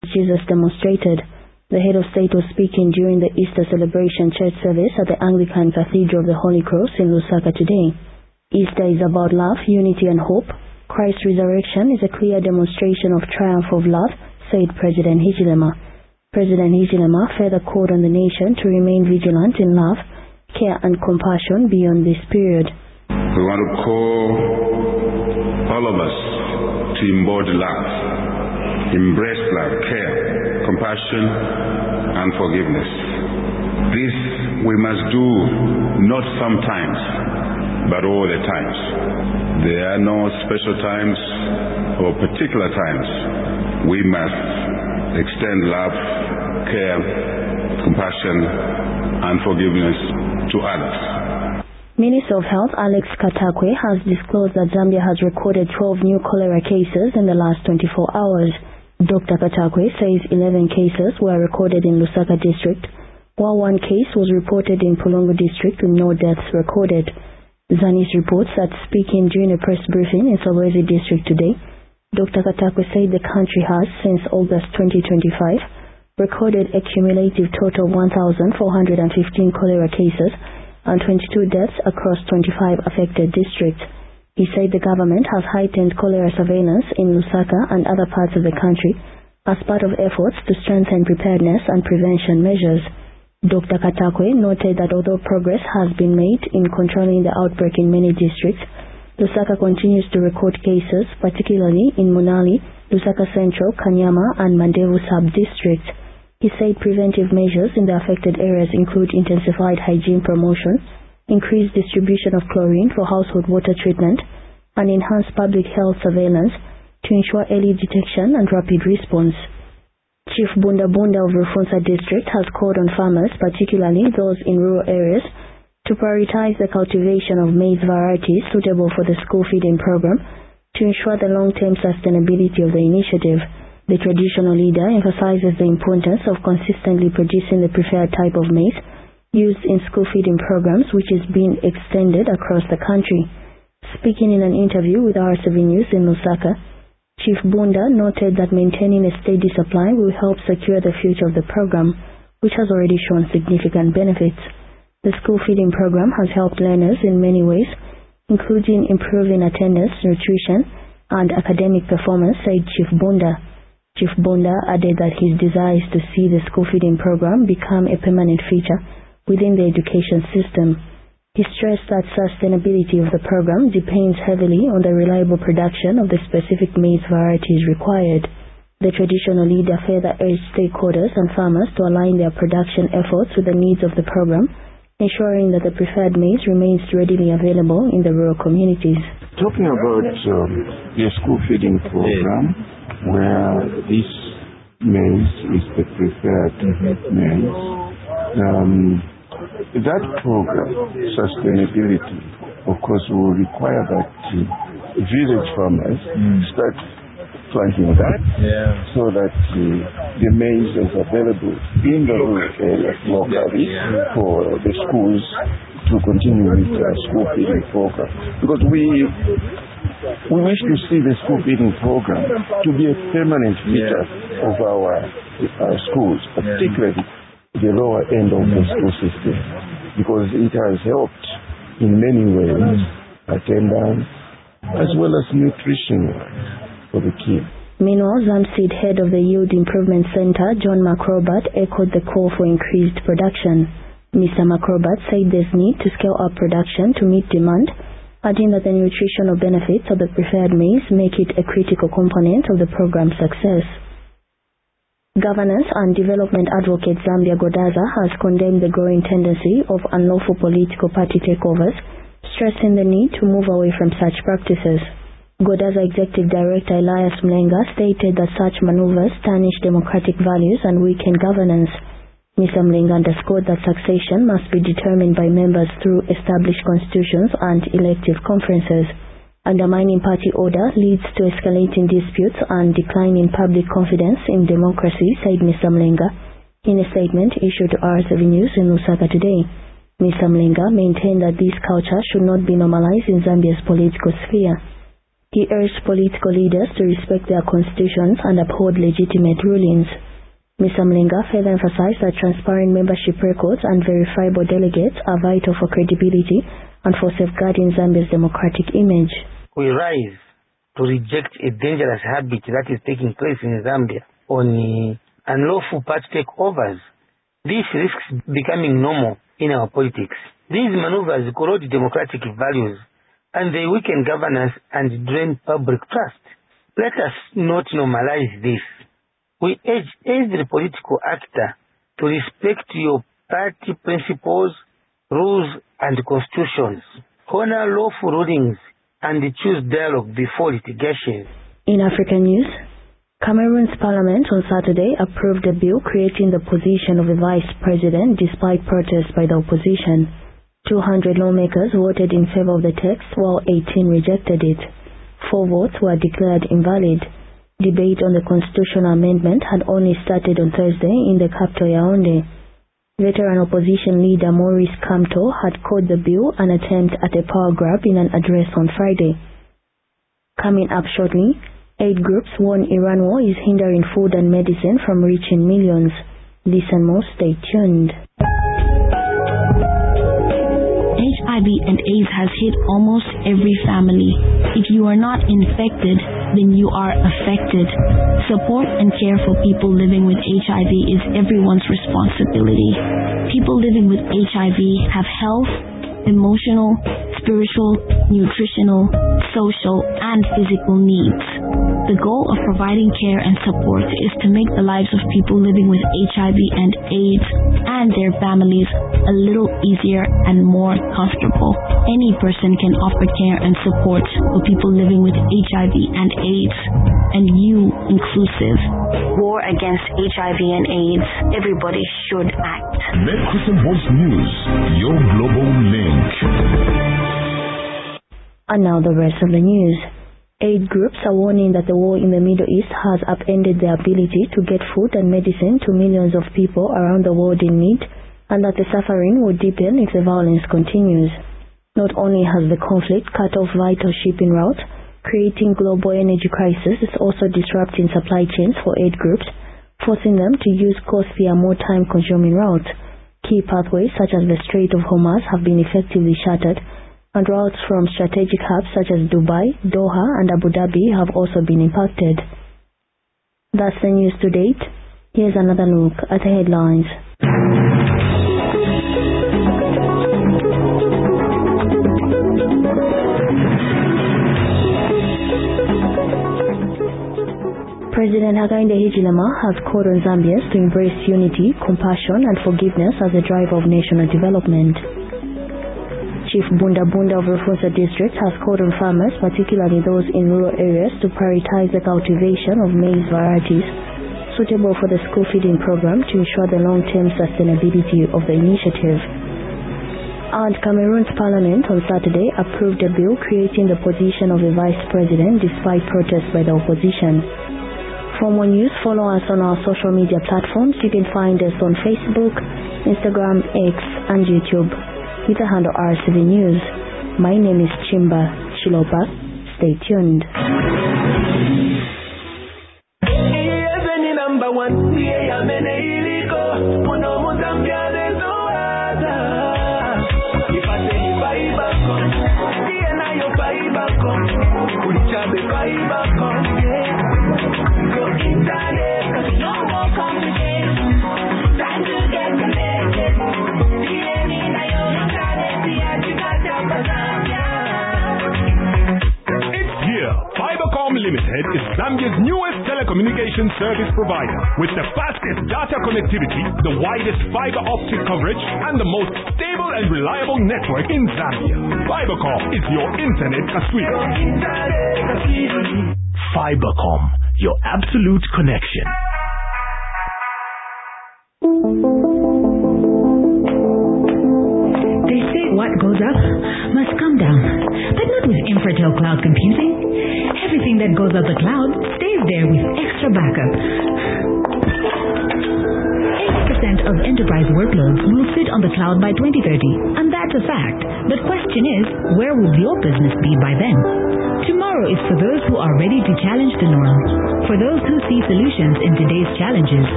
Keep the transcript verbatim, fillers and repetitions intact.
Jesus demonstrated. The head of state was speaking during the Easter celebration church service at the Anglican Cathedral of the Holy Cross in Lusaka today. Easter is about love, unity and hope. Christ's resurrection is a clear demonstration of triumph of love, said President Hichilema. President Hichilema further called on the nation to remain vigilant in love, care and compassion beyond this period. We want to call all of us to embody love, embrace love, care, compassion and forgiveness. This we must do not sometimes, but all the times. There are no special times or particular times. We must extend love, care, compassion and forgiveness to others. Minister of Health Alex Katakwe has disclosed that Zambia has recorded twelve new cholera cases in the last twenty-four hours. Doctor Katakwe says eleven cases were recorded in Lusaka district, while one case was reported in Pulungu district with no deaths recorded. Zanis reports that speaking during a press briefing in Solwezi district today, Doctor Katakwe said the country has, since August twenty twenty-five, recorded a cumulative total of one thousand four hundred fifteen cholera cases and twenty-two deaths across twenty-five affected districts. He said the government has heightened cholera surveillance in Lusaka and other parts of the country as part of efforts to strengthen preparedness and prevention measures. Doctor Katakwe noted that although progress has been made in controlling the outbreak in many districts, Lusaka continues to record cases, particularly in Munali, Lusaka Central, Kanyama and Mandevu sub-districts. He said preventive measures in the affected areas include intensified hygiene promotion, increased distribution of chlorine for household water treatment, and enhanced public health surveillance to ensure early detection and rapid response. Chief Bunda Bunda of Rufunsa district has called on farmers, particularly those in rural areas, to prioritize the cultivation of maize varieties suitable for the school feeding program to ensure the long-term sustainability of the initiative. The traditional leader emphasizes the importance of consistently producing the preferred type of maize used in school feeding programs, which is being extended across the country. Speaking in an interview with R S V News in Lusaka, Chief Bunda noted that maintaining a steady supply will help secure the future of the program, which has already shown significant benefits. The school feeding program has helped learners in many ways, including improving attendance, nutrition, and academic performance, said Chief Bunda. Chief Bunda added that his desire is to see the school feeding program become a permanent feature within the education system. He stressed that sustainability of the program depends heavily on the reliable production of the specific maize varieties required. The traditional leader further urged stakeholders and farmers to align their production efforts with the needs of the program, ensuring that the preferred maize remains readily available in the rural communities. Talking about um, the school feeding program, where this maize is the preferred maize, um, that program, sustainability, of course, will require that uh, village farmers mm. start planting that yeah. so that uh, the maize is available in the rural areas locally yeah. for the schools to continue with the school feeding program. Because we we wish to see the school feeding program to be a permanent feature yeah. of our, our schools, particularly yeah. the lower end of the school system, because it has helped in many ways, attendance as well as nutrition for the kids. Meanwhile, Zamseed head of the Yield Improvement Center, John McRobert, echoed the call for increased production. Mister McRobert said there's need to scale up production to meet demand, adding that the nutritional benefits of the preferred maize make it a critical component of the program's success. Governance and Development Advocate Zambia Godaza has condemned the growing tendency of unlawful political party takeovers, stressing the need to move away from such practices. Godaza Executive Director Elias Mlenga stated that such maneuvers tarnish democratic values and weaken governance. Mister Mlenga underscored that succession must be determined by members through established constitutions and elective conferences. Undermining party order leads to escalating disputes and declining public confidence in democracy, said Mister Mlenga in a statement issued to R S V News in Lusaka today. Mister Mlenga maintained that this culture should not be normalized in Zambia's political sphere. He urged political leaders to respect their constitutions and uphold legitimate rulings. Mister Mlenga further emphasized that transparent membership records and verifiable delegates are vital for credibility and for safeguarding Zambia's democratic image. We rise to reject a dangerous habit that is taking place in Zambia on unlawful party takeovers. This risks becoming normal in our politics. These maneuvers corrode democratic values and they weaken governance and drain public trust. Let us not normalize this. We urge every political actor to respect your party principles, rules, and constitutions. Honor lawful rulings and choose dialogue before litigation. In African news, Cameroon's parliament on Saturday approved a bill creating the position of a vice president despite protests by the opposition. two hundred lawmakers voted in favor of the text while eighteen rejected it. Four votes were declared invalid. Debate on the constitutional amendment had only started on Thursday in the capital Yaoundé. Veteran opposition leader Maurice Kamto had called the bill an attempt at a power grab in an address on Friday. Coming up shortly, aid groups warn Iran war is hindering food and medicine from reaching millions. This and more, stay tuned. H I V and AIDS has hit almost every family. If you are not infected, then you are affected. Support and care for people living with H I V is everyone's responsibility. People living with H I V have health, emotional, spiritual, nutritional, social, and physical needs. The goal of providing care and support is to make the lives of people living with H I V and AIDS and their families a little easier and more comfortable. Any person can offer care and support for people living with H I V and AIDS, and you inclusive. War against H I V and AIDS. Everybody should act. Make Christian Voice News your global link. And now the rest of the news. Aid groups are warning that the war in the Middle East has upended their ability to get food and medicine to millions of people around the world in need, and that the suffering will deepen if the violence continues. Not only has the conflict cut off vital shipping routes, creating global energy crisis is also disrupting supply chains for aid groups, forcing them to use costlier, more time-consuming routes. Key pathways such as the Strait of Hormuz have been effectively shuttered, and routes from strategic hubs such as Dubai, Doha, and Abu Dhabi have also been impacted. That's the news to date. Here's another look at the headlines. President Hakainde Hichilema has called on Zambians to embrace unity, compassion, and forgiveness as a driver of national development. Chief Bunda Bunda of Rufunsa District has called on farmers, particularly those in rural areas, to prioritize the cultivation of maize varieties suitable for the school feeding program to ensure the long-term sustainability of the initiative. And Cameroon's parliament on Saturday approved a bill creating the position of a vice president despite protests by the opposition. For more news, follow us on our social media platforms. You can find us on Facebook, Instagram, X, and YouTube with the handle R C V News. My name is Chimba Chilopa. Stay tuned. Limited is Zambia's newest telecommunications service provider with the fastest data connectivity, the widest fiber optic coverage, and the most stable and reliable network in Zambia. Fibercom is your internet casino. Fibercom, your absolute connection. They say what goes up must come down, but not with Infratel Cloud Computing. Everything that goes up the cloud stays there with extra backup. eighty percent of enterprise workloads will sit on the cloud by twenty thirty, and that's a fact. The question is, where will your business be by then? Tomorrow is for those who are ready to challenge the norm, for those who see solutions in today's challenges,